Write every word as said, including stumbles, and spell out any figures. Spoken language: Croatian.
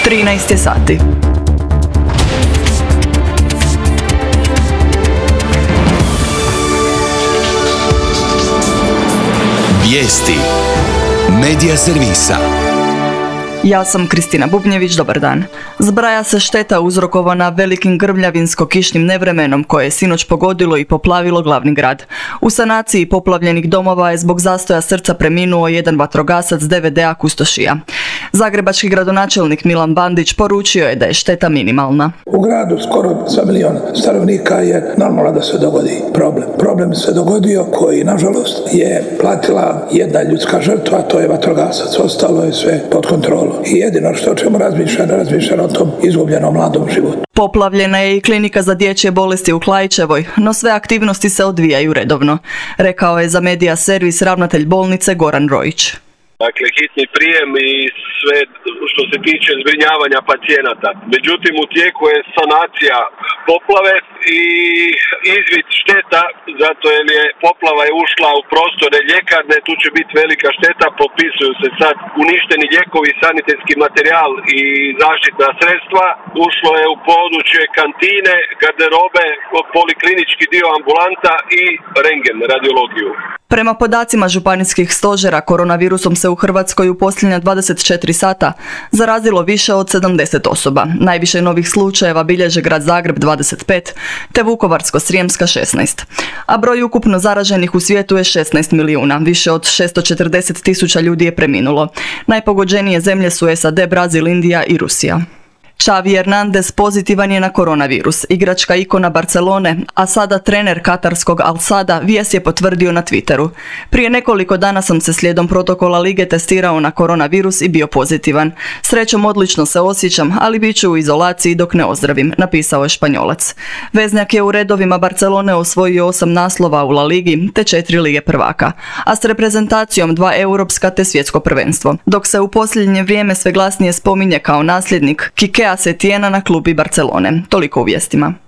trinaest je sati. Vijesti Medija servisa. Ja sam Kristina Bubnjević, dobar dan. Zbraja se šteta uzrokovana velikim grmljavinsko-kišnim nevremenom koje je sinoć pogodilo i poplavilo glavni grad. U sanaciji poplavljenih domova je zbog zastoja srca preminuo jedan vatrogasac D V D-a Kustošija. Zagrebački gradonačelnik Milan Bandić poručio je da je šteta minimalna. U gradu skoro sa milion stanovnika je normalno da se dogodi problem. Problem se dogodio koji, nažalost, je platila jedna ljudska žrtva, a to je vatrogasac. Ostalo je sve pod kontrolom. I jedino što o čemu razmišlja, ne razmišlja o tom izgubljenom mladom životu. Poplavljena je i klinika za dječje bolesti u Klaićevoj, no sve aktivnosti se odvijaju redovno, rekao je za Medija servis ravnatelj bolnice Goran Rojić. Dakle, hitni prijem i sve što se tiče zbrinjavanja pacijenata. Međutim, u tijeku je sanacija poplave i izvid šteta, zato jer je poplava je ušla u prostore ljekarne, tu će biti velika šteta, popisuju se sad uništeni lijekovi, sanitetski materijal i zaštitna sredstva. Ušlo je u područje kantine, garderobe, poliklinički dio ambulanta i rentgen, radiologiju. Prema podacima županijskih stožera, koronavirusom se u Hrvatskoj u posljednja dvadeset četiri sata zarazilo više od sedamdeset osoba. Najviše novih slučajeva bilježe grad Zagreb dvadeset pet, te Vukovarsko-srijemska šesnaest. A broj ukupno zaraženih u svijetu je šesnaest milijuna, više od šesto četrdeset tisuća ljudi je preminulo. Najpogođenije zemlje su S A D, Brazil, Indija i Rusija. Xavi Hernandez pozitivan je na koronavirus. Igračka ikona Barcelone, a sada trener katarskog Al Sada, vijest je potvrdio na Twitteru. Prije nekoliko dana sam se slijedom protokola lige testirao na koronavirus i bio pozitivan. Srećom odlično se osjećam, ali bit ću u izolaciji dok ne ozdravim, napisao je Španjolac. Veznjak je u redovima Barcelone osvojio osam naslova u La Ligi te četiri lige prvaka, a s reprezentacijom dva europska te svjetsko prvenstvo, dok se u posljednje vrijeme sve glasnije spominje kao nasljednik Kikea Setiena na klubi Barcelone. Toliko u vijestima.